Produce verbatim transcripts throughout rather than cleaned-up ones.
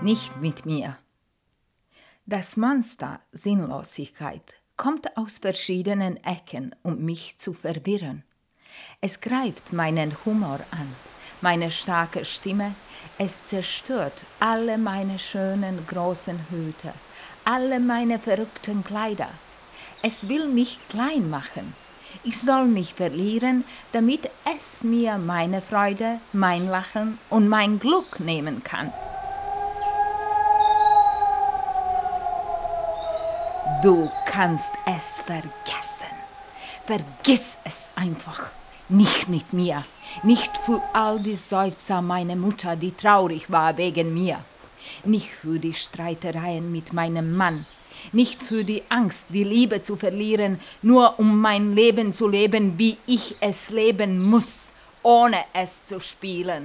Nicht mit mir. Das Monster Sinnlosigkeit kommt aus verschiedenen Ecken, um mich zu verwirren. Es greift meinen Humor an, meine starke Stimme, es zerstört alle meine schönen großen Hüte, alle meine verrückten Kleider. Es will mich klein machen. Ich soll mich verlieren, damit es mir meine Freude, mein Lachen und mein Glück nehmen kann. Du kannst es vergessen. Vergiss es einfach. Nicht mit mir. Nicht für all die Seufzer meiner Mutter, die traurig war wegen mir. Nicht für die Streitereien mit meinem Mann. Nicht für die Angst, die Liebe zu verlieren, nur um mein Leben zu leben, wie ich es leben muss, ohne es zu spielen.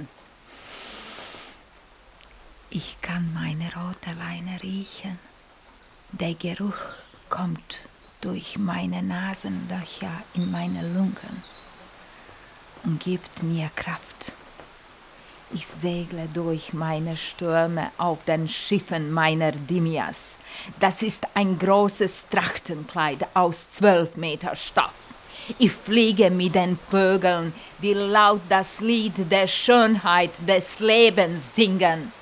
Ich kann meine rote Leine riechen. Der Geruch kommt durch meine Nasenlöcher in meine Lungen und gibt mir Kraft. Ich segle durch meine Stürme auf den Schiffen meiner Dimias. Das ist ein großes Trachtenkleid aus zwölf Meter Stoff. Ich fliege mit den Vögeln, die laut das Lied der Schönheit des Lebens singen.